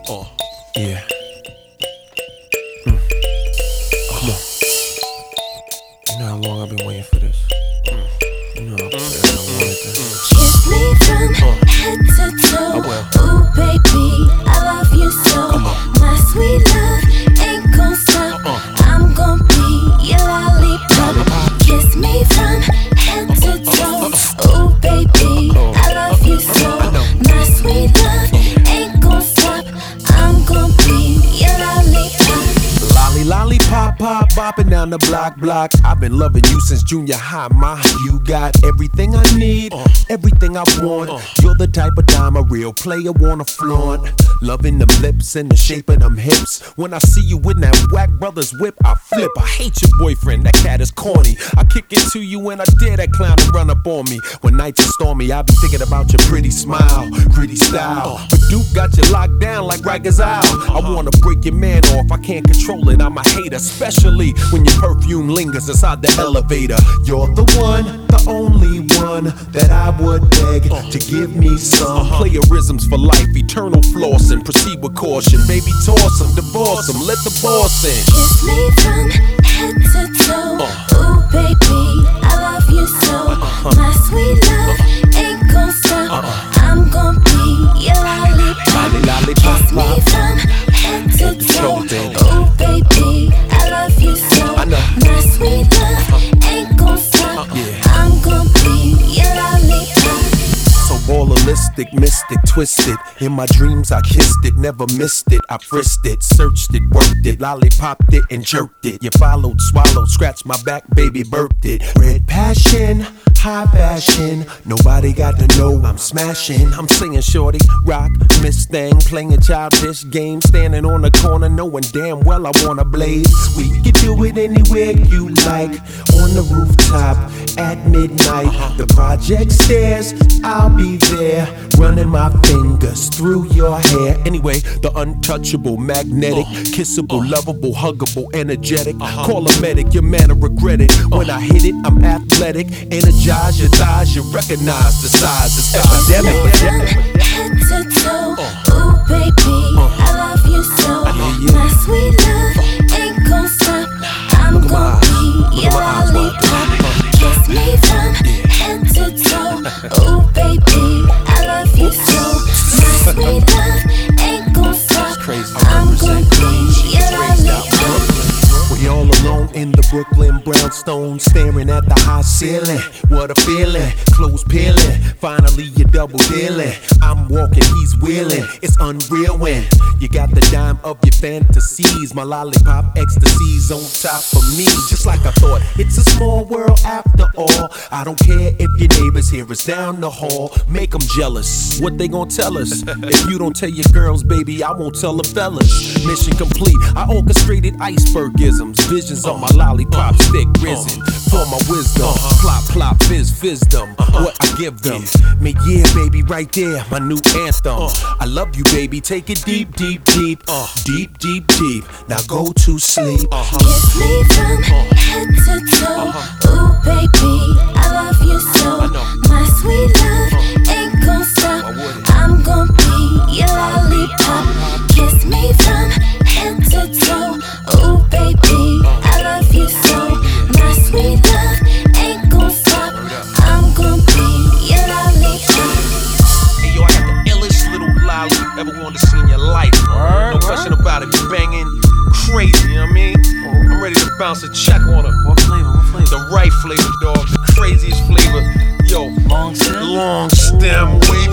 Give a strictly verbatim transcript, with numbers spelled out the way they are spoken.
Uh, yeah. Mm. Come on. You know how long I've been waiting for this. Mm. You know how bad I wanted this. Kiss me from uh. head to toe. I will. Ooh, baby, I love you so. Come on. My sweet love ain't gon' stop. Uh-uh. I'm gon' be your lollipop. Lollipop. Kiss me from head to toe. Ooh, baby, Oh. I love you so. I know. My sweet love ain't gon' stop. I'm gon' be your lollipop. Lolly, lollipop, pop, bopping down the block, block. I've been loving you since junior high, ma. You got everything I need, uh, everything I want. Uh, You're the type of dime a real player wanna flaunt. Loving them lips and the shape of them hips. When I see you in that whack brothers whip, I flip. I hate your boyfriend, that cat is corny. I kick it to you and I dare that clown to run up on me. When nights are stormy, I be thinking about your pretty smile, pretty style. But Duke got you locked down like Rikers Isle. I wanna break your man off, I can't control it. I'm a hater, especially when your perfume lingers inside the elevator. You're the one, the only one that I would beg uh, to give me some uh-huh. plagiarisms for life, eternal flossing. Proceed with caution, baby, toss him, divorce him, let the boss in. Kiss me from head to toe. Uh. Ooh, baby, I love you so. Uh-huh. My sweet love uh. ain't gon' stop. Uh-uh. I'm gon' be your lollipop. Lolly, lollipop, Kiss me pop. from head to toe. Baby. Ooh, baby, I love you so. I know. My sweet love uh. ain't gon' stop. Uh-uh. Yeah. I'm gon' be your lollipop. So ballistic, mystic, twisted. In my dreams I kissed it, never missed it. I frisked it, searched it, worked it, lollipopped it and jerked it. You followed, swallowed, scratched my back, baby, burped it. Red passion, high fashion. Nobody got to know I'm smashing. I'm singing shorty, rock, Miss Thing, playing childish games, standing on the corner, knowing damn well I wanna blaze. We can do it anywhere you like, on the rooftop at midnight. The project stairs, I'll be there, running my fingers through your hair. Anyway, the untouchable, magnetic, kissable, lovable, huggable, energetic. Call a medic, your man will regret it. When I hit it, I'm athletic. Energize your thighs, you recognize the size. It's epidemic. Head to toe. Ooh, baby, I love you so. My sweet love ain't gon' stop. I'm gon' be your lollipop. Kiss me from head to toe. Ooh, baby, I love you so. My sweet love ain't gon' stop. I'm gon' be your lollipop. We all alone in the Brooklyn brownstone, staring at the high ceiling. What a feeling, clothes peeling. Finally you're double dealing. I'm walking, he's wheeling. It's unreal when you got the dime of your fantasies. My lollipop ecstasy's on top of me, just like I thought. It's a small world after all. I don't care if your neighbors hear us down the hall. Make them jealous. What they gon' tell us? If you don't tell your girls, baby, I won't tell the fellas. Mission complete. I orchestrated icebergisms. Visions on my lollipop stick risen. For my wisdom. Plop, plop, fizz, fizdom. What I give them. Me, yeah, baby, right there. My new anthem. I love you, baby. Take it deep, deep, deep. Deep, deep, deep. Now go to sleep. Kiss me from head to toe. Ooh, baby, I love you so. My sweet love ain't gon' stop. I'm gon' be your lollipop. Kiss me from head to toe. Ooh, baby, I love you so. My sweet love ain't gon' stop. I'm gon' be your lollipop. Hey yo, I got the illest little lolly you ever wanted to see in your life. Word, no question about it. Banging crazy, you know what I mean? I'm ready to bounce a check on her. What flavor? What flavor? The right flavor, dog. The craziest flavor. Yo, Long stem? long stem, wavy